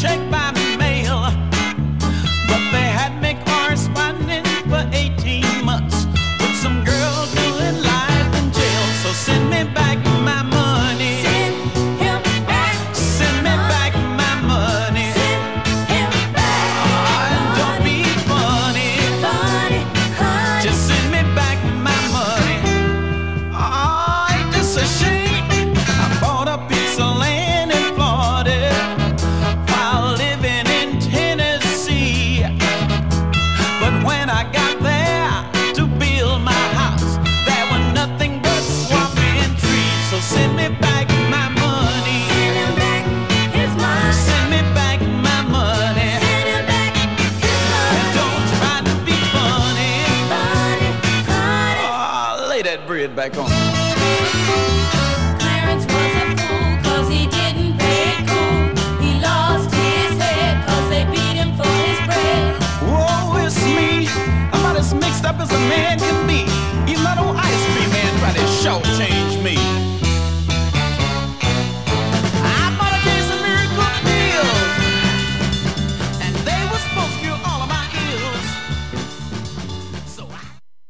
check by mail, but they had me corresponding for 18 months with some girl doing life in jail. So send me back my money. Send him back. Send me back my money. Send him back. Oh, and don't be funny. Funny, honey. Just send me back my money. Oh, ain't this a shame? I bought a piece of land in Florida while living in Tennessee. But when I got there to build my house, there were nothing but swamping trees. So send me back my money. Send him back his money. Send me back my money. Send him back his money. And don't try to be funny. Funny, honey. Oh, lay that bread back on. Clarence was